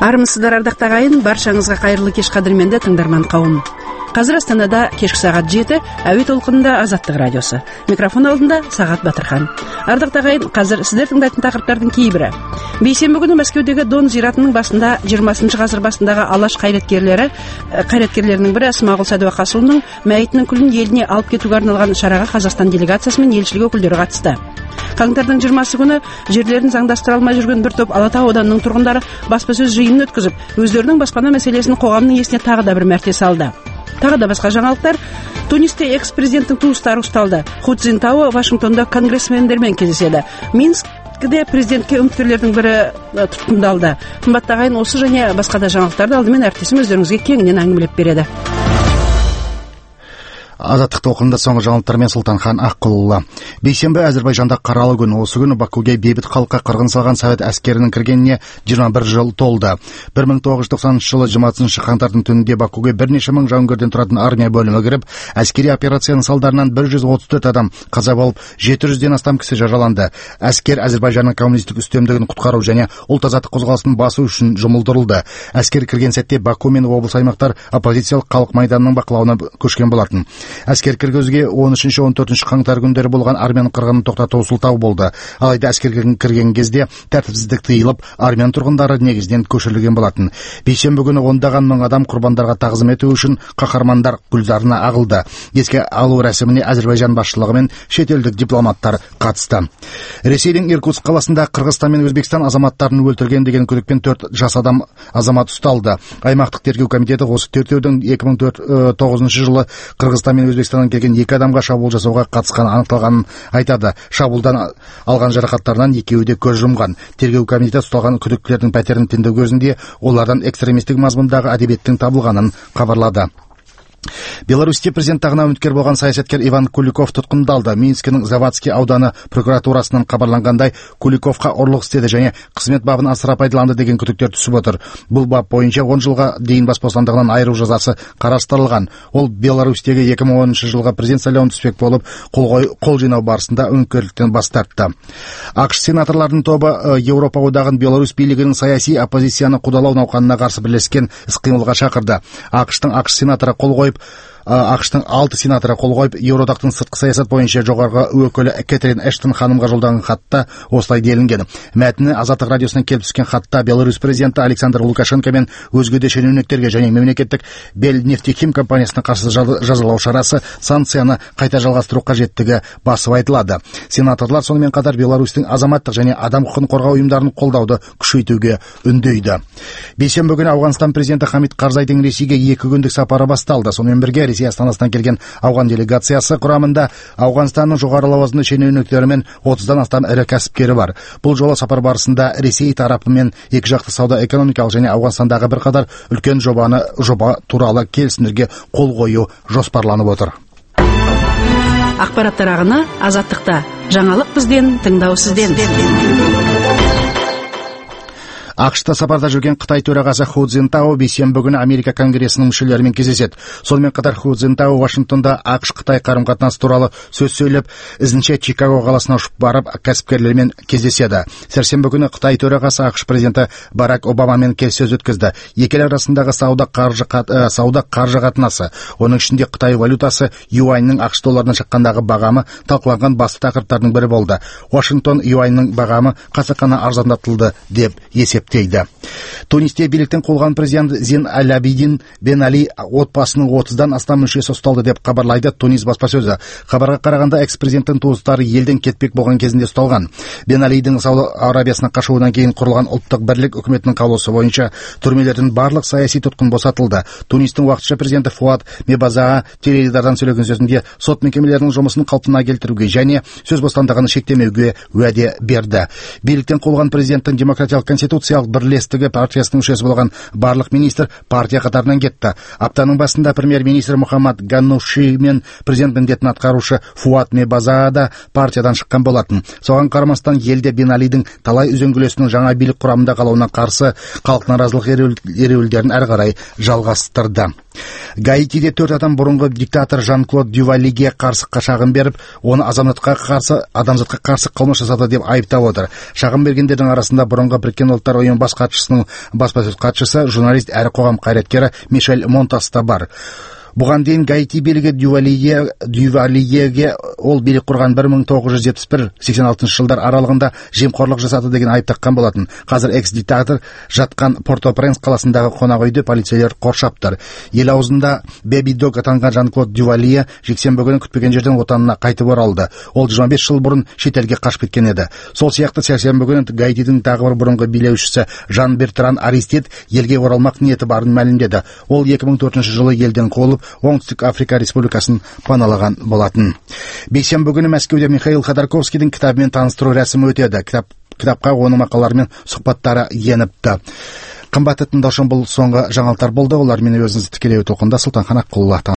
Армысыздар ардактуу агайын, баршаңызга кайырлы кеш кадырменде тыңдарман кауым. Қазір Астанада кешкі сағат 7, әуе толқынында Азаттық радиосы. Микрофон алдында Сағат Батырхан. Ардақтуу агайын, қазір сіздер тыңдайтын тақырыптардың кейбірі. Бейсенбі күні Мәскеудегі Дон зиратының басында 20 ғасыр басындағы алаш қайраткерлерінің бірі Смағұл Сәдуақасұлының мәйітінің күлін еліне алып кетуге арналған шараға Қазақстан делегациясы мен елшілік өкілдері қатысты. Қаңтардың 20 күні жерлерін заңдастыра алмай жүрген бір топ Алатау ауданының тұрғындары баспасөз жиынын өткізіп, өздерінің баспана мәселесін қоғамның есіне тағы да бір мәрте салды. Тағы да басқа жаңалықтар. Тунисте экс-президенттің туыстары ұсталды. Ху Цзинтао Вашингтонда конгрессмендермен кездеседі. Минскіде президентке үміткерлердің бірі тұтқындалды. Қымбатты ағайын, осы және басқа да жаңалықтарды алдымен әріптесім өздеріңізге кеңінен әңгімелеп береді. Азаттық толқынында соңғы жаңалықтармен Сұлтанхан Аққұлұлы. Бейсенбі Әзербайжанда қаралы күн. Осы күні Бакуге бейбіт халыққа қырғын салған совет әскерінің кіргеніне 21 жыл толды. 1990 жылы 20 қаңтардың түнінде Бакуге бірнеше мың жауынгерден тұратын армия бөлімі кіріп, әскери операцияның салдарынан 134 адам қаза болып, 700-ден астам кісі жараланды. Әскер Әзербайжанның коммунистік үстемдігін құтқару және ұлт азаттық қозғалысын басу үшін жұмылдырылды. Әскер кірген сәтте Баку мен облыс аймақтар оппозициялық халық майданының бақылауына көшкен болатын. Әскер кіргізуге 13-14 қаңтар күндері болған армияның қырғынын тоқтату сылтау болды. Алайда әскер кірген кезде тәртіпсіздік тыйылып, армияның тұрғындары негізден көшірілген болатын. Бейсенбі күні ондаған мың адам құрбандарға тағзым ету үшін қаһармандар гүлзарына ағылды. Еске алу рәсіміне Әзербайжан басшылығы мен шетелдік дипломаттар қатысты. Ресейдің Иркутск қаласында Қырғызстан мен Өзбекстан азаматтарын өлтірген деген күдікпен 4 жас азамат ұсталды. Аймақтық тергеу комитеті осы төртеудің 2009 жылы Қырғызстан мен Өзбекстаннан келген 2 адамға шабуыл жасауға қатысқан анықталғанын айтады. Шабуылдан алған жарақаттарынан екеуі де көз жұмған. Тергеу комитеті ұсталған күдіктілердің пәтерін тінту кезінде олардан экстремистік мазмұндағы әдебиеттің табылғанын хабарлады. Беларусьте президент тағына үміткер болған саясаткер Иван Куликов тұтқындалды. Минскінің Завадский ауданы прокуратурасынан хабарланғандай, Куликовқа ұрлық істеді және қызмет бабын асыра пайдаланды деген күдіктер түсіп отыр. Бұл бап бойынша 10 жылға дейін бас бостандығынан айыру жазасы қарастырылған. Ол Беларусьтегі 2010 жылға президент сайлауына түспек болып, қол жинау барысында үміткерліктен бас тартты. ақш сенаторлардың тобы Еуропа одағын Беларусь билігінің саяси оппозицияны қудалау науқанына қарсы бірлескен іс-қимылға шақырды. ақш сенаторы қол қойып, ақштың 6 сенаторы қол қойып, Еуроодақтың сыртқы саясат бойынша жоғарғы өкілі Кэтрин Эштон ханымға жолданған хатта осылай делінген. Мәтіні Азаттық радиосынан келіп түскен хатта Беларусь президенті Александр Лукашенко мен өзге де шенеуніктерге және мемлекеттік Белнефтехим компаниясына қарсы жазалау шарасы санкцияны қайта жалғастыру қажеттігі басып айтылады. Сенаторлар сонымен қатар Беларусьтің азаматтық және адам құқығын қорғау ұйымдарын қолдауды күшейтуге үндейді. Бейсенбі күні Ауғанстан президенті Хамид Карзайдың Ресейге 2 күндік сапары басталды. Сонымен бірге Ресей астанасынан келген ауған делегациясы құрамында Ауғанстанның жоғары лауазымды шенеуніктері мен 30-дан астам ірі кәсіпкері бар. Бұл жолы сапар барысында Ресей тарапымен екіжақты сауда-экономикалық және Ауғанстандағы бірқатар үлкен жоба туралы келісімдерге қол қою жоспарланып отыр. Ақпараттар ағыны Азаттықта. Жаңалық бізден, тыңдау сізден. ақш-та сапарда жүрген Қытай төрағасы Ху Цзинтао бейсенбі күні Америка конгресінің мүшелерімен кездеседі. Сонымен қатар Ху Цзинтао Вашингтонда ақш-Қытай қарым-қатынасы туралы сөз сөйлеп, ізінше Чикаго қаласына ұшып барып, кәсіпкерлермен кездеседі. Сәрсенбі күні Қытай төрағасы ақш президенті Барак Обамамен келіссөз өткізді. Екі ел арасындағы сауда қаржы қатынасы, оның ішінде Қытай валютасы юаньнің ақш долларына шаққандағы бағамы талқыланған басты тақырыптардың бірі болды. Вашингтон юаньнің бағамы қасақана арзандатылды деп есептейді. Тунисте биліктен қуылған президент Зин Аль-Абидин Бен Али отбасының 30-дан астам мүшесі ұсталды деп хабарлайды Тунис баспасөзі. Хабарға қарағанда экс-президенттің туыстары елден кетпек болған кезінде ұсталған. Бен Алидің Сауд Арабиясына қашуынан кейін құрылған ұлттық бірлік үкіметінің қаулысы бойынша түрмелердің барлық саяси тұтқын босатылды. Тунистің уақытша президенті Фуад Мебазаға теледидардан сөйлеген сөзінде сот мекемелерінің жұмысын қалпына келтіруге және сөз бостандығын шектемеуге уәде берді. Биліктен қуылған президенттің демократиялық конституциялық бірлестігі партиясының мүшесі болған барлық министр партия қатарынан кетті. Аптаның басында премьер-министр Мухаммад Ганнуши мен президент міндетін атқарушы Фуад Мебазаа да партиядан шыққан болатын. Соған қарамастан елде Бен Алидің талай үзеңгілесінің жаңа билік құрамында қалуына қарсы халық наразылық ереуілдерін әрі қарай жалғастырды. Гаитиде 4 адам бұрынғы диктатор Жан-Клод Дювалиге қарсы шағым беріп, оны адамзатқа қарсы қылмыс жасады деп айыптап отыр. Шағым бергендердің арасында бұрынғы Біріккен Ұлттар ұйым бас хатшысының баспасөз хатшысы, журналист әрі қоғам қайраткері Мишель Монтас та бар. Бұған дейін Гаити билігі Дювалиеге ол билік құрған 1971-86 жылдар аралығында жемқорлық жасады деген айып таққан болатын. Қазір экс-диктатор жатқан Порто-Пренс қаласындағы қонақ үйді полицейлер қоршап тұр. Ел аузында Бэби Дог атанған Жан-Клод Дювалие жексенбі күні күтпеген жерден отанына қайтып оралды. Ол 25 жыл бұрын шетелге қашып кеткен еді. Сол сияқты сәрсенбі күні Гаитидің тағы бір бұрынғы билеушісі Жан-Бертран Аристид елге оралмақ ниеті барын мәлімдеді. Ол 2004 жылы елден қуылып Оңтүстік Африка Республикасын паналаған болатын. Бейсенбі күні Мәскеуде Михаил Ходорковскийдің кітабымен таныстыру рәсімі өтеді. Кітапқа оның мақалалары мен сұхбаттары еніпті. Қымбатты тыңдаушым, бұл соңғы жаңалықтар болды. Олармен өзіңізді тікелей толқында Сұлтанхан Аққұлова